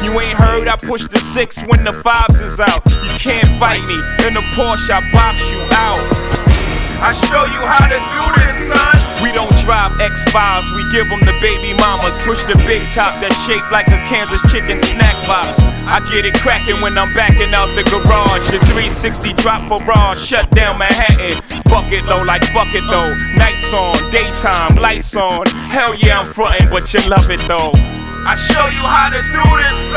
You ain't heard I push the 6 when the 5s is out. You can't fight me, in the Porsche I box you out. I show you how to do this, son. We don't drive X5s, we give them the baby mamas. Push the big top that's shaped like a Kansas chicken snack box. I get it cracking when I'm backing out the garage. The 360 drop for raw, shut down Manhattan. Bucket low like fuck it though. Nights on, daytime, lights on. Hell yeah, I'm frontin', but you love it though. I show you how to do this, son.